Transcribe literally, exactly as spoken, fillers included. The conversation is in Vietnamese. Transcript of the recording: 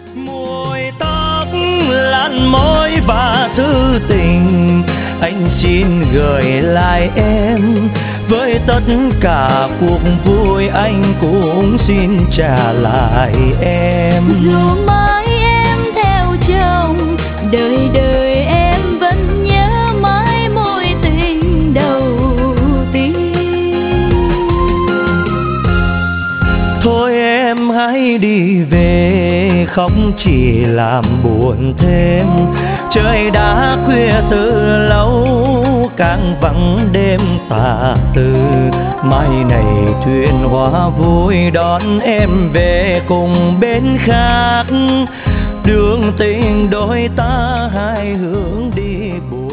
Mùi tóc làn môi và thư tình, anh xin gửi lại em. Với tất cả cuộc vui anh cũng xin trả lại em. Dù mai em theo chồng, đời đời em vẫn nhớ mãi mối tình đầu tiên. Thôi em hãy đi về, không chỉ làm buồn thêm. Trời đã khuya từ lâu, càng vắng đêm tà tư. Mai này thuyền hoa vui đón em về cùng bên khác. Đường tình đôi ta hai hướng đi buồn.